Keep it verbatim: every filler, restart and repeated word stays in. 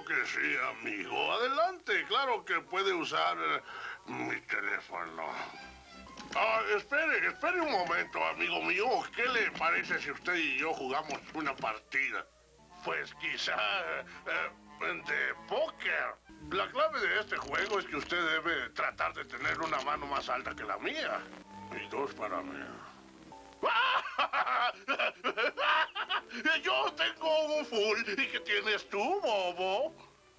Claro que sí, amigo. Adelante, claro que puede usar eh, mi teléfono. Ah, espere, espere un momento, amigo mío. ¿Qué le parece si usted y yo jugamos una partida? Pues quizá eh, eh, de póker. La clave de este juego es que usted debe tratar de tener una mano más alta que la mía. Y dos para mí. Yo tengo un full. ¿Y qué tienes tú, bobo?